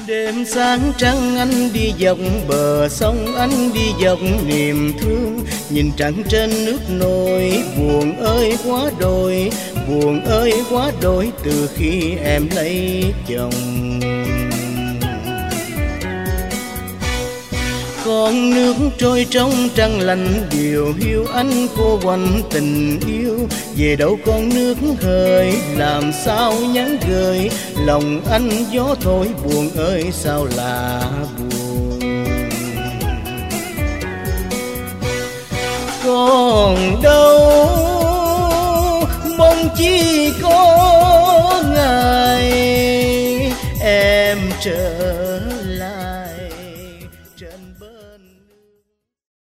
Đêm sáng trăng anh đi dọc bờ sông, anh đi dọc niềm thương, nhìn trăng trên nước nổi. Buồn ơi quá đôi, buồn ơi quá đôi, từ khi em lấy chồng. Con nước trôi trong trăng lạnh điều hiu, anh cô quạnh tình yêu. Về đâu con nước hơi, làm sao nhắn gửi, lòng anh gió thổi buồn ơi sao là buồn. Còn đâu mong chỉ có ngày em trở